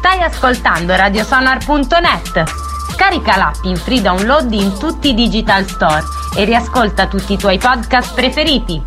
Stai ascoltando radiosonar.net. Scarica l'app in free download in tutti i digital store e riascolta tutti i tuoi podcast preferiti.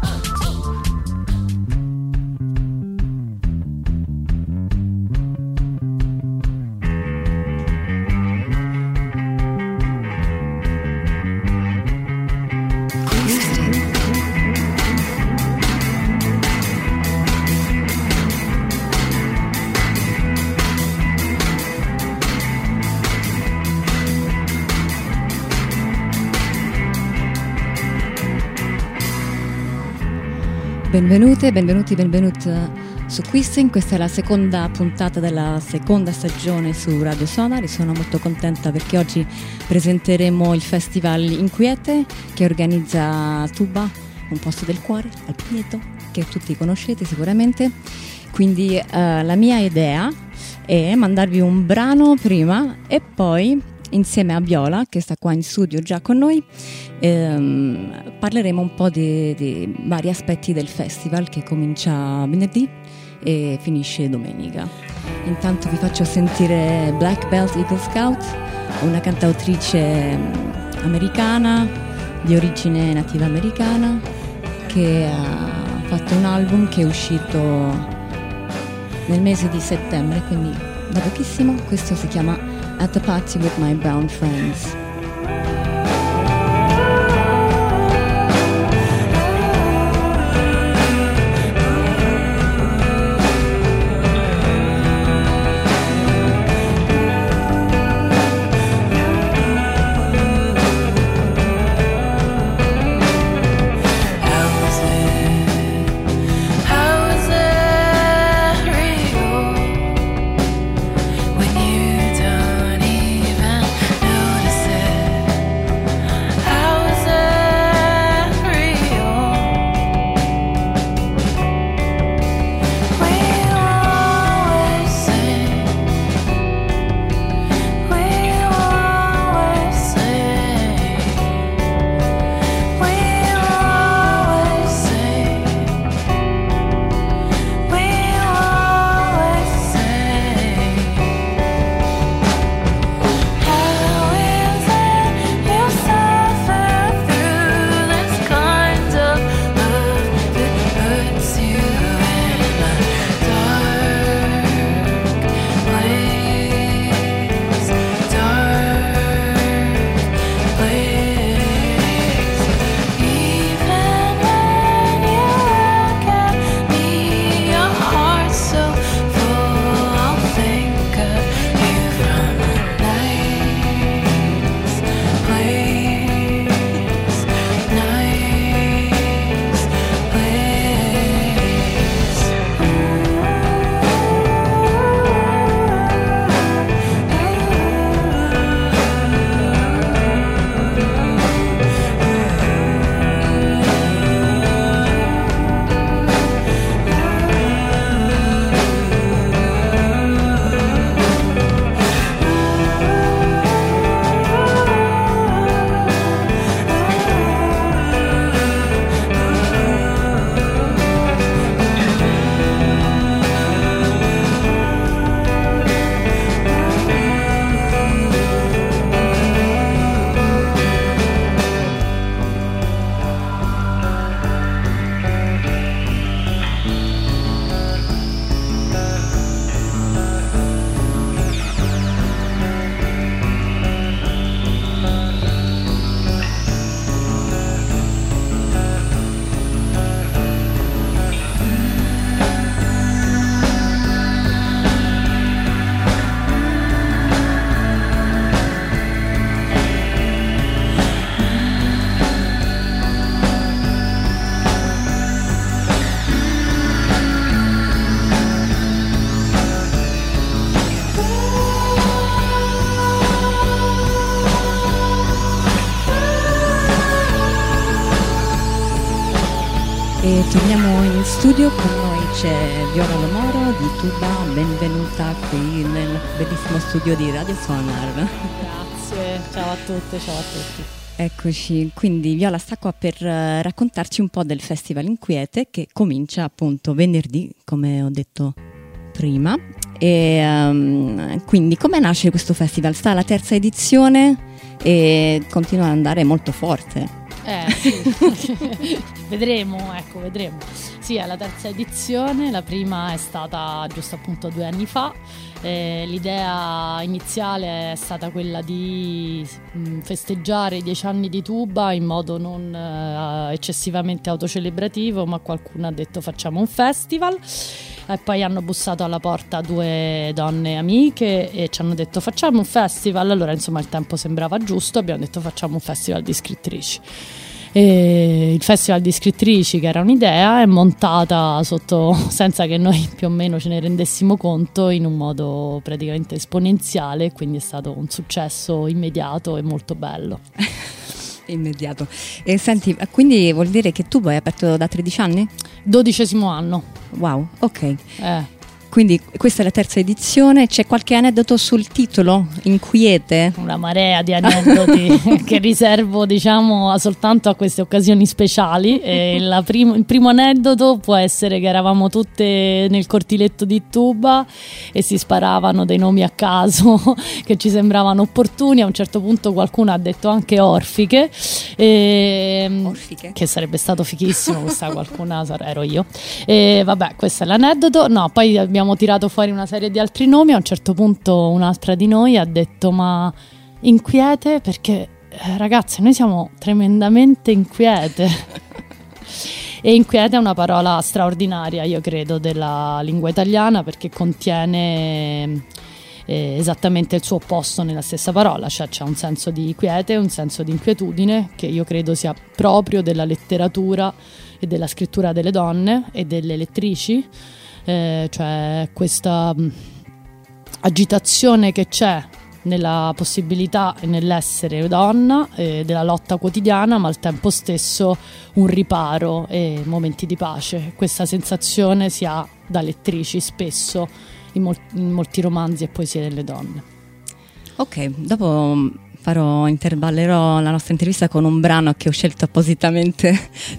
Benvenuti su Quizzen. Questa è la seconda puntata della seconda stagione su Radio Sonar. Sono molto contenta perché oggi presenteremo il Festival Inquiete che organizza Tuba, un posto del cuore, al Pineto, che tutti conoscete sicuramente. Quindi la mia idea è mandarvi un brano prima e poi insieme a Viola, che sta qua in studio già con noi, parleremo un po' di vari aspetti del festival che comincia venerdì e finisce domenica. Intanto vi faccio sentire Black Belt Eagle Scout, una cantautrice americana di origine nativa americana che ha fatto un album che è uscito nel mese di settembre, quindi da pochissimo. Questo si chiama At the Party with My Brown Friends. E torniamo in studio, con noi c'è Viola Lomoro di Tuba, benvenuta qui nel bellissimo studio di Radio Sonar. Grazie, ciao a tutte, ciao a tutti. Eccoci, quindi Viola sta qua per raccontarci un po' del Festival Inquiete che comincia appunto venerdì, come ho detto prima, E quindi come nasce questo festival? Sta alla terza edizione e continua ad andare molto forte. Sì. vedremo. Sì, è la terza edizione, la prima è stata giusto appunto 2 anni fa. L'idea iniziale è stata quella di festeggiare i 10 anni di Tuba in modo non eccessivamente autocelebrativo, ma qualcuno ha detto facciamo un festival. E poi hanno bussato alla porta 2 donne amiche e ci hanno detto facciamo un festival. Allora insomma il tempo sembrava giusto, abbiamo detto facciamo un festival di scrittrici. E il festival di scrittrici, che era un'idea, è montata sotto, senza che noi più o meno ce ne rendessimo conto, in un modo praticamente esponenziale, quindi è stato un successo immediato e molto bello. Immediato. E senti, quindi vuol dire che tu hai aperto da 13 anni? 12° anno. Wow, ok. Quindi questa è la terza edizione. C'è qualche aneddoto sul titolo? Inquiete? Una marea di aneddoti che riservo diciamo soltanto a queste occasioni speciali. Il primo aneddoto può essere che eravamo tutte nel cortiletto di Tuba e si sparavano dei nomi a caso che ci sembravano opportuni. A un certo punto qualcuno ha detto anche orfiche, Orfiche? Che sarebbe stato fighissimo. Questa qualcuna ero io. Vabbè, questo è l'aneddoto. No, poi abbiamo tirato fuori una serie di altri nomi. A un certo punto un'altra di noi ha detto ma inquiete perché ragazze noi siamo tremendamente inquiete. E inquiete è una parola straordinaria, io credo, della lingua italiana, perché contiene esattamente il suo opposto nella stessa parola, cioè c'è un senso di quiete, un senso di inquietudine che io credo sia proprio della letteratura e della scrittura delle donne e delle lettrici. Cioè questa agitazione che c'è nella possibilità e nell'essere donna, della lotta quotidiana, ma al tempo stesso un riparo e momenti di pace. Questa sensazione si ha da lettrici spesso in molti romanzi e poesie delle donne. Ok, dopo intervallerò la nostra intervista con un brano che ho scelto appositamente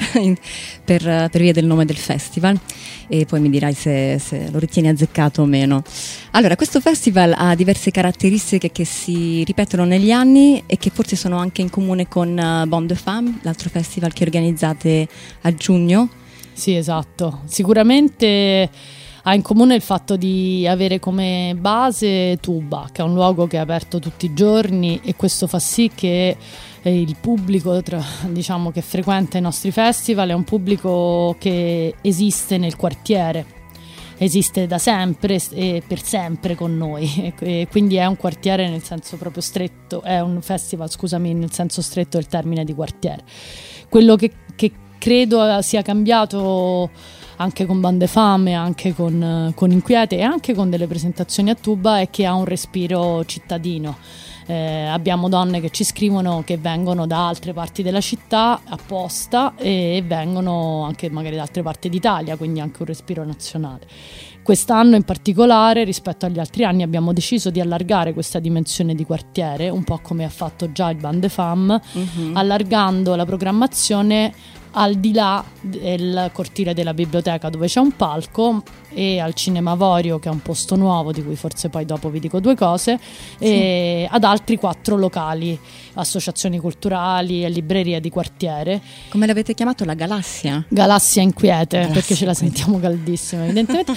per via del nome del festival, e poi mi dirai se lo ritieni azzeccato o meno. Allora, questo festival ha diverse caratteristiche che si ripetono negli anni e che forse sono anche in comune con Bande de Femmes, l'altro festival che organizzate a giugno. Sì, esatto. Sicuramente ha in comune il fatto di avere come base Tuba, che è un luogo che è aperto tutti i giorni, e questo fa sì che il pubblico diciamo che frequenta i nostri festival è un pubblico che esiste nel quartiere, esiste da sempre e per sempre con noi, e quindi è un quartiere nel senso proprio stretto, è un festival, scusami, nel senso stretto del termine di quartiere. Quello che credo sia cambiato anche con Bande de Femmes, anche con Inquiete e anche con delle presentazioni a Tuba, è che ha un respiro cittadino. Abbiamo donne che ci scrivono che vengono da altre parti della città apposta e vengono anche magari da altre parti d'Italia, quindi anche un respiro nazionale. Quest'anno in particolare, rispetto agli altri anni, abbiamo deciso di allargare questa dimensione di quartiere, un po' come ha fatto già il Bande de Femmes, allargando la programmazione al di là del cortile della biblioteca, dove c'è un palco, e al Cinema Avorio, che è un posto nuovo di cui forse poi dopo vi dico 2 cose, sì. E ad altri 4 locali, associazioni culturali e librerie di quartiere. Come l'avete chiamato? La Galassia? Galassia Inquiete, Galassia, perché ce la sentiamo caldissima evidentemente.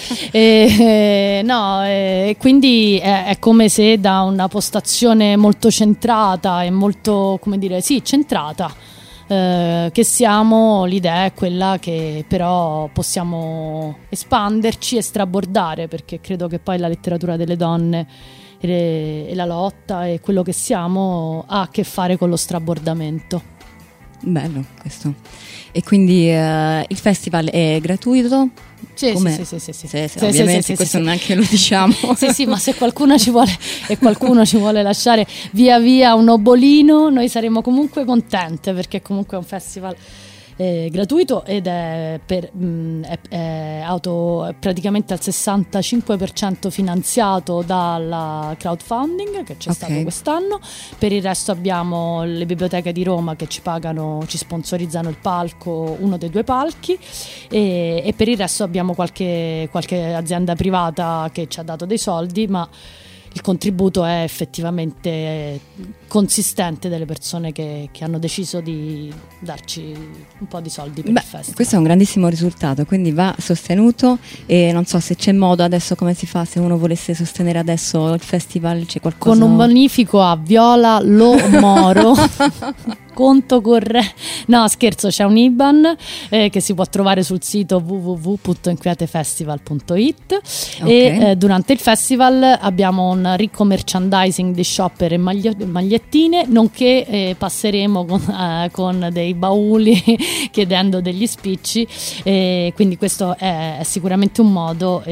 E quindi è come se da una postazione molto centrata e molto, come dire, sì, centrata, che siamo, l'idea è quella che però possiamo espanderci e strabordare, perché credo che poi la letteratura delle donne e la lotta e quello che siamo ha a che fare con lo strabordamento. Bello questo. E quindi il festival è gratuito? Sì, ovviamente questo neanche lo diciamo. Sì, ma se qualcuno ci vuole lasciare via via un obolino, noi saremo comunque contente, perché comunque è un festival gratuito ed è praticamente al 65% finanziato dalla crowdfunding che c'è stato quest'anno. Per il resto abbiamo le biblioteche di Roma che ci sponsorizzano il palco, uno dei 2 palchi, e per il resto abbiamo qualche azienda privata che ci ha dato dei soldi, ma il contributo è effettivamente consistente delle persone che hanno deciso di darci un po' di soldi per il festival. Questo è un grandissimo risultato, quindi va sostenuto, e non so se c'è modo adesso, come si fa se uno volesse sostenere adesso il festival, c'è qualcosa? Con un bonifico a Viola Lo Moro. Conto corrente, no scherzo, c'è un IBAN che si può trovare sul sito www.inquietefestival.it e durante il festival abbiamo un ricco merchandising di shopper e magliettine, nonché passeremo con dei bauli chiedendo degli spicci, quindi questo è sicuramente un modo.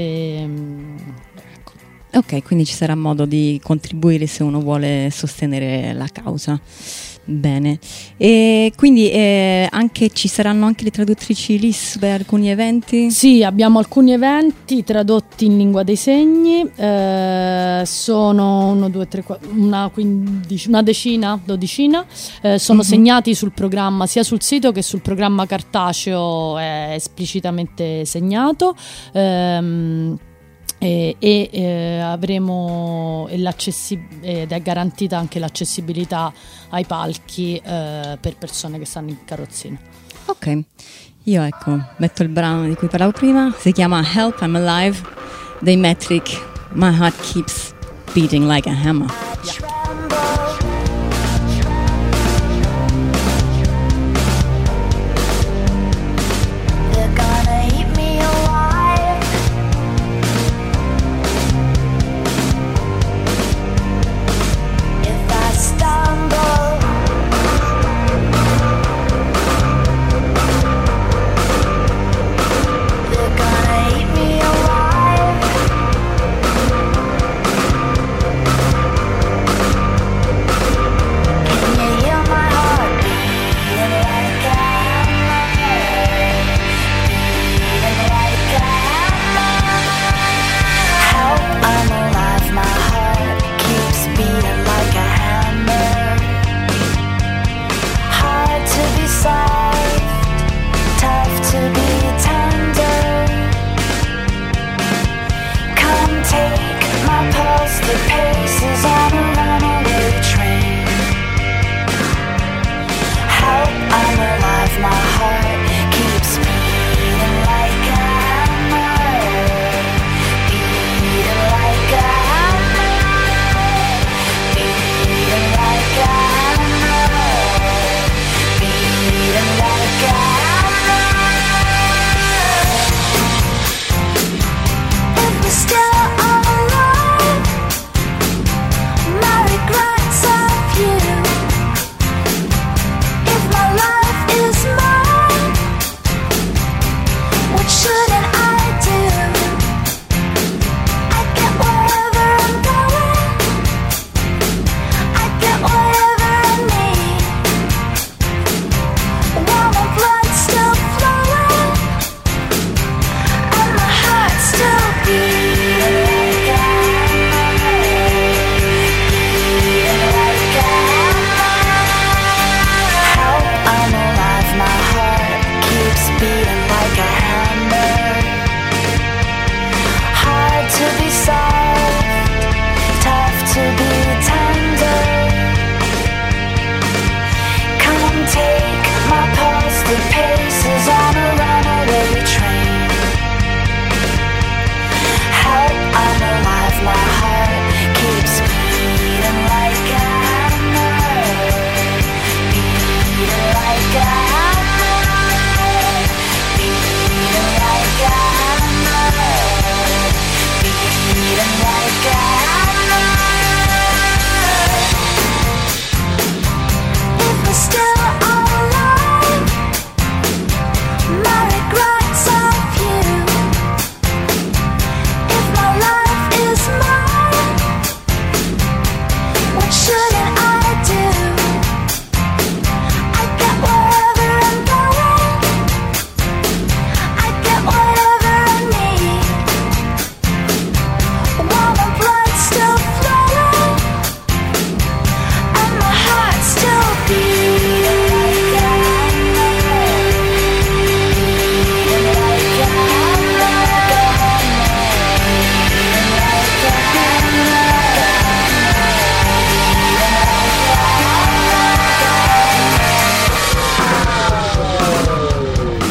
Ok, quindi ci sarà modo di contribuire se uno vuole sostenere la causa. Bene, e quindi ci saranno anche le traduttrici LIS per alcuni eventi? Sì, abbiamo alcuni eventi tradotti in lingua dei segni, sono 1, 2, 3, 4, una dodicina, sono segnati sul programma, sia sul sito che ed programma cartaceo è esplicitamente segnato. Avremo ed è garantita anche l'accessibilità ai palchi per persone che stanno in carrozzina. Ok, io metto il brano di cui parlavo prima, si chiama Help I'm Alive dei Metric, My Heart Keeps Beating Like a Hammer. Yeah.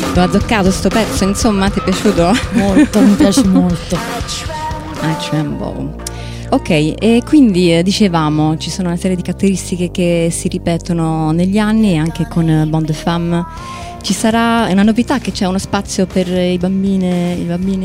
Lo ha azzoccato sto pezzo, insomma, ti è piaciuto? Molto, mi piace molto. I Tremble. Ok, e quindi dicevamo, ci sono una serie di caratteristiche che si ripetono negli anni, anche con Bande de Femmes. Ci sarà, è una novità che c'è uno spazio per i bambini.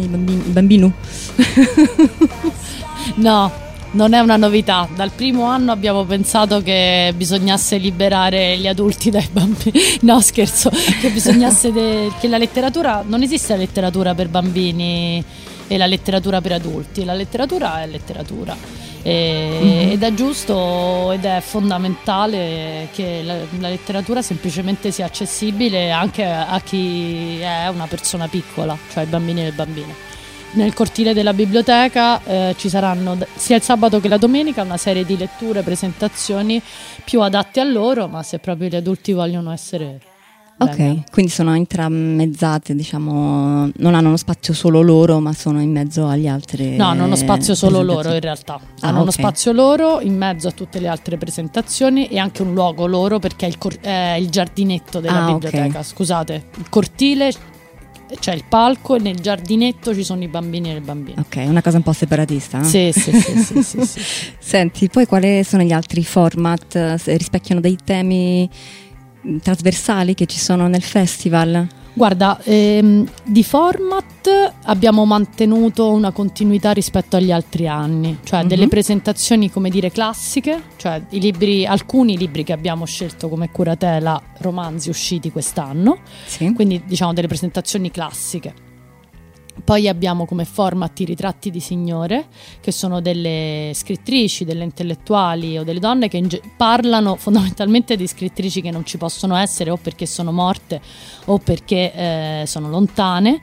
No, non è una novità. Dal primo anno abbiamo pensato che bisognasse liberare gli adulti dai bambini. No, scherzo, che bisognasse che la letteratura, non esiste la letteratura per bambini e la letteratura per adulti. La letteratura è letteratura. Ed è giusto ed è fondamentale che la letteratura semplicemente sia accessibile anche a chi è una persona piccola, cioè i bambini e le bambine. Nel cortile della biblioteca ci saranno sia il sabato che la domenica una serie di letture, presentazioni più adatte a loro, ma se proprio gli adulti vogliono essere... Ok, quindi sono intramezzate, diciamo, non hanno uno spazio solo loro, ma sono in mezzo agli altri. No, hanno uno spazio solo loro in realtà. Hanno uno spazio loro in mezzo a tutte le altre presentazioni e anche un luogo loro, perché è il giardinetto della biblioteca. Scusate, il cortile, c'è il palco e nel giardinetto ci sono i bambini e le bambine. Ok, una cosa un po' separatista, no? Sì. Senti, poi quali sono gli altri format? Rispecchiano dei temi trasversali che ci sono nel festival? Guarda, di format abbiamo mantenuto una continuità rispetto agli altri anni, cioè delle presentazioni, come dire, classiche, cioè alcuni libri che abbiamo scelto come curatela, romanzi usciti quest'anno, sì. Quindi diciamo delle presentazioni classiche. Poi abbiamo come format i ritratti di signore, che sono delle scrittrici, delle intellettuali o delle donne che parlano fondamentalmente di scrittrici che non ci possono essere, o perché sono morte o perché sono lontane,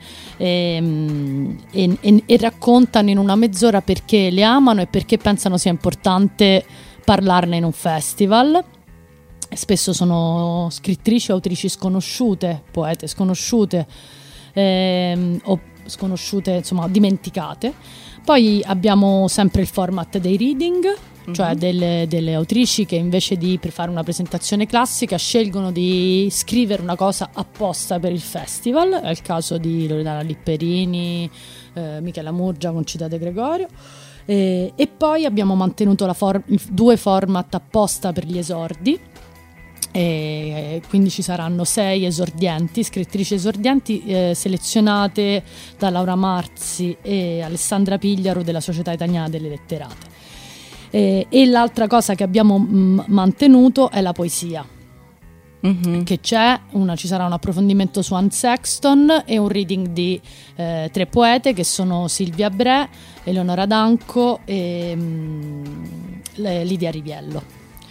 e raccontano in una mezz'ora perché le amano e perché pensano sia importante parlarne in un festival. Spesso sono scrittrici o autrici sconosciute, poete sconosciute, o sconosciute, insomma, dimenticate. Poi abbiamo sempre il format dei reading, cioè delle autrici che invece di fare una presentazione classica scelgono di scrivere una cosa apposta per il festival. È il caso di Loredana Lipperini, Michela Murgia, Concita De Gregorio. E poi abbiamo mantenuto due format apposta per gli esordi. E quindi ci saranno 6 esordienti, scrittrici esordienti, selezionate da Laura Marzi e Alessandra Pigliaro della Società Italiana delle Letterate. E l'altra cosa che abbiamo mantenuto è la poesia, che ci sarà un approfondimento su Anne Sexton e un reading di 3 poete che sono Silvia Bre, Eleonora Danco e Lidia Riviello.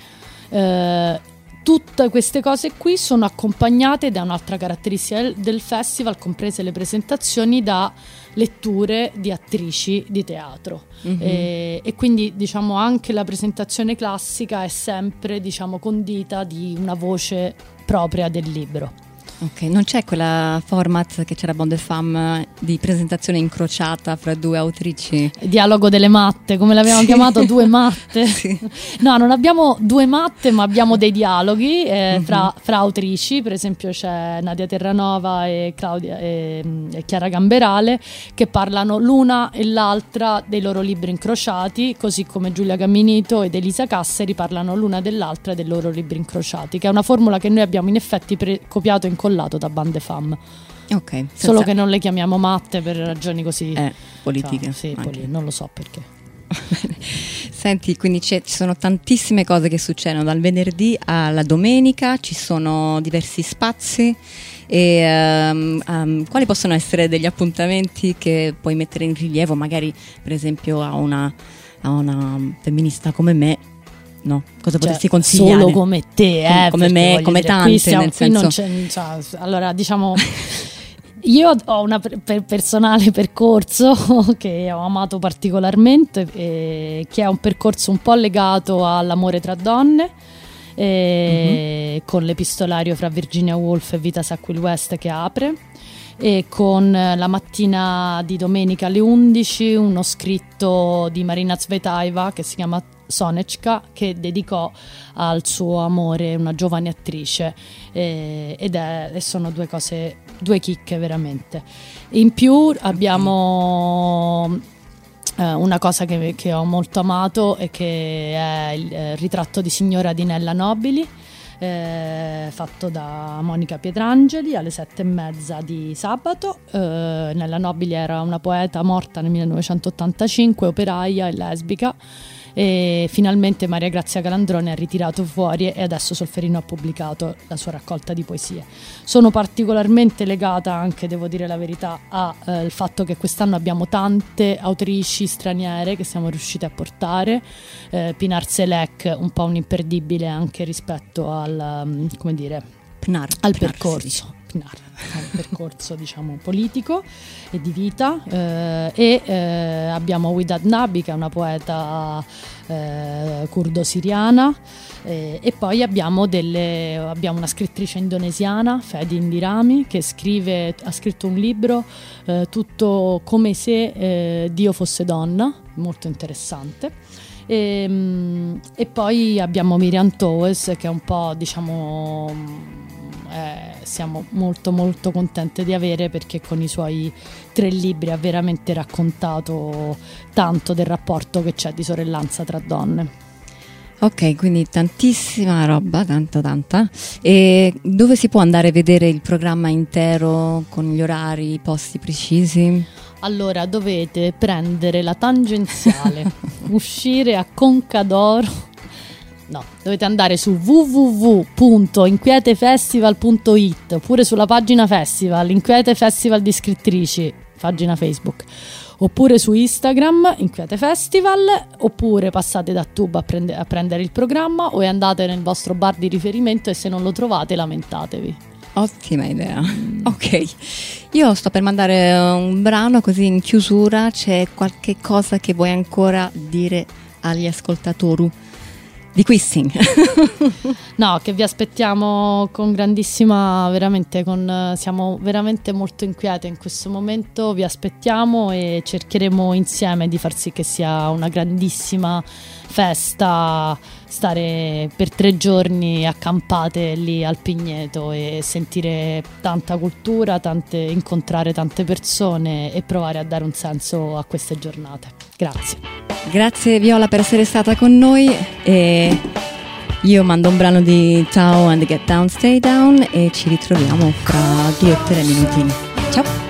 Tutte queste cose qui sono accompagnate da un'altra caratteristica del festival, comprese le presentazioni, da letture di attrici di teatro. E quindi, diciamo, anche la presentazione classica è sempre, diciamo, condita di una voce propria del libro. Ok, non c'è quella format che c'era Bande de Femmes di presentazione incrociata fra 2 autrici? Dialogo delle matte, come l'abbiamo chiamato, 2 matte? Sì. No, non abbiamo 2 matte, ma abbiamo dei dialoghi fra autrici. Per esempio c'è Nadia Terranova e Chiara Gamberale, che parlano l'una e l'altra dei loro libri incrociati, così come Giulia Camminito ed Elisa Casseri parlano l'una dell'altra dei loro libri incrociati, che è una formula che noi abbiamo in effetti copiato e incollato da Bande de Femmes. Ok, solo che non le chiamiamo matte per ragioni così politiche. Sì, non lo so perché. Senti, quindi ci sono tantissime cose che succedono dal venerdì alla domenica, ci sono diversi spazi. E quali possono essere degli appuntamenti che puoi mettere in rilievo, magari per esempio a una femminista come me? No, cosa potresti consigliare? Solo come te, come me, come tante, nel senso. Non c'è, allora, diciamo, io ho un personale percorso che ho amato particolarmente, che è un percorso un po' legato all'amore tra donne, con l'epistolario fra Virginia Woolf e Vita Sackville West che apre, e con la mattina di domenica alle 11 uno scritto di Marina Tsvetaeva che si chiama Sonechka, che dedicò al suo amore una giovane attrice, e sono 2 cose due chicche veramente. In più abbiamo una cosa che ho molto amato e che è il ritratto di signora di Nella Nobili, fatto da Monica Pietrangeli alle 7:30 di sabato. Nella Nobili era una poeta morta nel 1985, operaia e lesbica, e finalmente Maria Grazia Calandrone ha ritirato fuori e adesso Solferino ha pubblicato la sua raccolta di poesie. Sono particolarmente legata anche, devo dire la verità, al fatto che quest'anno abbiamo tante autrici straniere che siamo riusciti a portare. Pinar Selek, un po' un imperdibile anche rispetto al, come dire, al percorso. Sì. Al percorso diciamo politico e di vita, abbiamo Widad Nabi, che è una poeta curdo-siriana, e poi abbiamo una scrittrice indonesiana, Fedi Indirami, che ha scritto un libro tutto come se Dio fosse donna, molto interessante. E poi abbiamo Miriam Towes, che è un po', diciamo, siamo molto molto contente di avere, perché con i suoi 3 libri ha veramente raccontato tanto del rapporto che c'è di sorellanza tra donne. Ok, quindi tantissima roba, tanta. E dove si può andare a vedere il programma intero con gli orari, i posti precisi? Allora, dovete prendere la tangenziale, uscire a Concadoro. No, dovete andare su www.inquietefestival.it, oppure sulla pagina festival, Inquiete Festival di Scrittrici, pagina Facebook, oppure su Instagram, Inquiete Festival, oppure passate da Tube a prendere il programma, o andate nel vostro bar di riferimento e se non lo trovate lamentatevi. Ottima idea. Ok, io sto per mandare un brano, così in chiusura c'è qualche cosa che vuoi ancora dire agli ascoltatori di Quissing? No, che vi aspettiamo con grandissima, veramente, siamo veramente molto inquiete in questo momento, vi aspettiamo e cercheremo insieme di far sì che sia una grandissima festa, stare per 3 giorni accampate lì al Pigneto e sentire tanta cultura, incontrare tante persone e provare a dare un senso a queste giornate. Grazie Viola per essere stata con noi, e io mando un brano di Tao and the Get Down Stay Down e ci ritroviamo fra 2 o 3 minutini. Ciao!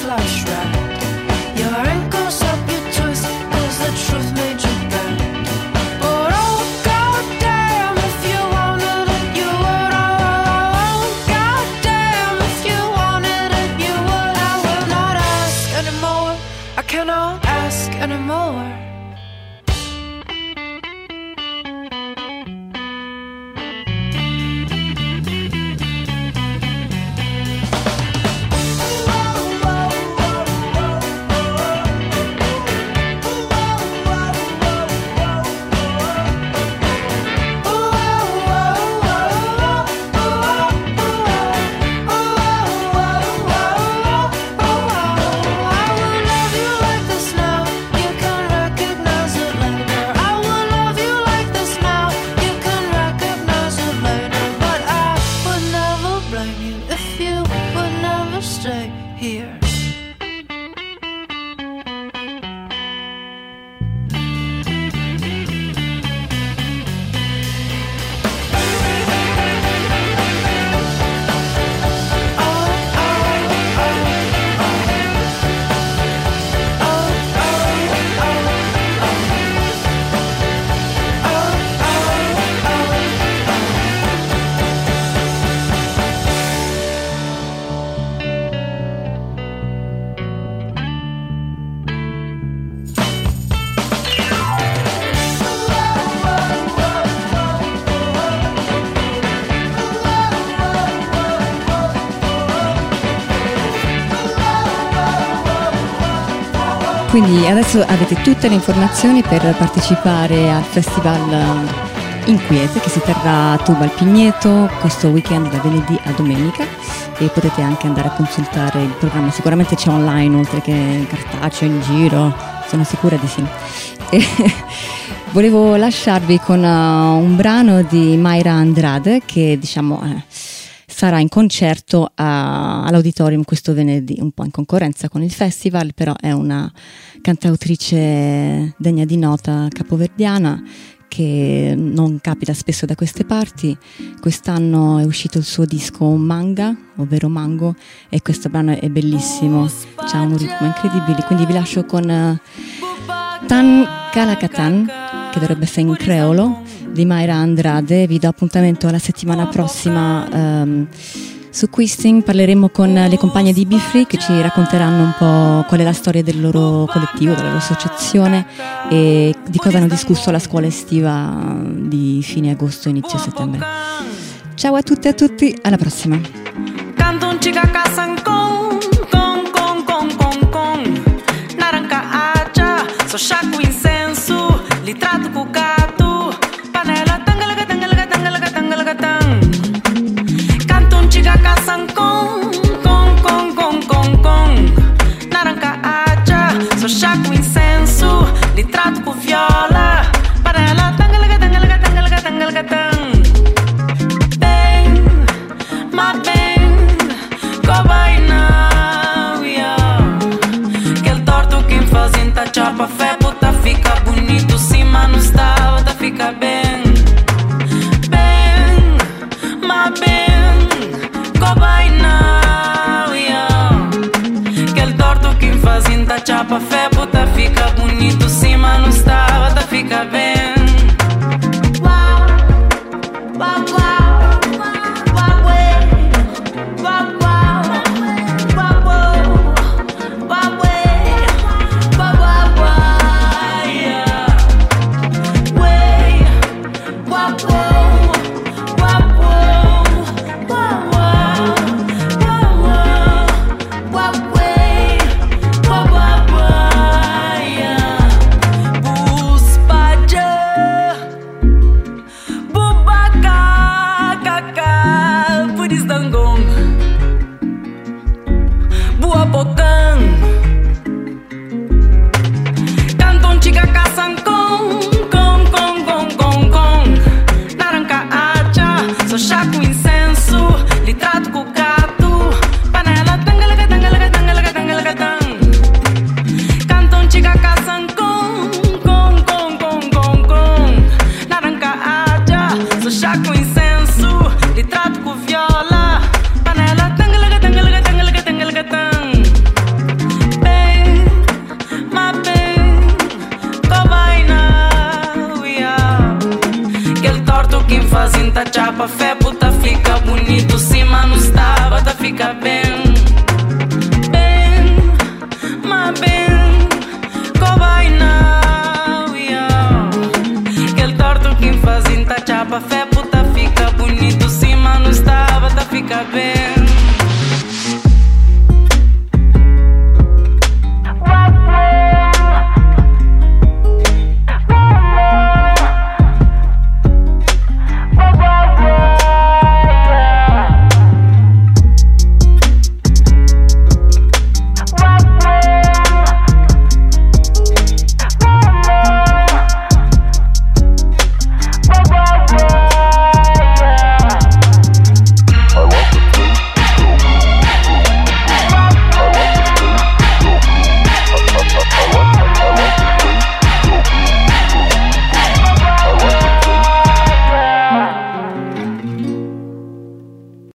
Quindi adesso avete tutte le informazioni per partecipare al festival Inquiete, che si terrà a Tuba al Pigneto questo weekend da venerdì a domenica, e potete anche andare a consultare il programma, sicuramente c'è online oltre che cartaceo in giro, sono sicura di sì. E volevo lasciarvi con un brano di Mayra Andrade, che diciamo sarà in concerto all'Auditorium questo venerdì, un po' in concorrenza con il festival, però è una cantautrice degna di nota capoverdiana che non capita spesso da queste parti. Quest'anno è uscito il suo disco Manga, ovvero Mango, e questo brano è bellissimo, c'ha un ritmo incredibile, quindi vi lascio con Tan Kalakatan, che dovrebbe essere in creolo, di Mayra Andrade. Vi do appuntamento alla settimana prossima. Su Quisting parleremo con le compagne di Be Free, che ci racconteranno un po' qual è la storia del loro collettivo, della loro associazione e di cosa hanno discusso alla scuola estiva di fine agosto e inizio settembre. Ciao a tutte e a tutti, alla prossima. Li trato com viola, panela, tangalaga, tangalaga, tangalaga, tangalaga, tang. Bem, ma bem, go by now, yeah. Aquele torto que faz inta chapa, fé, puta, fica bonito, sim, mas não está, tá, fica bem. Bem, ma bem, go by now, yeah. Aquele torto que faz inta chapa, fé, puta, fica bonito, sim, mas não estava, tá, fica bem. Chapa, fé, puta, fica bonito, sim, mas não estava, tá, fica bem.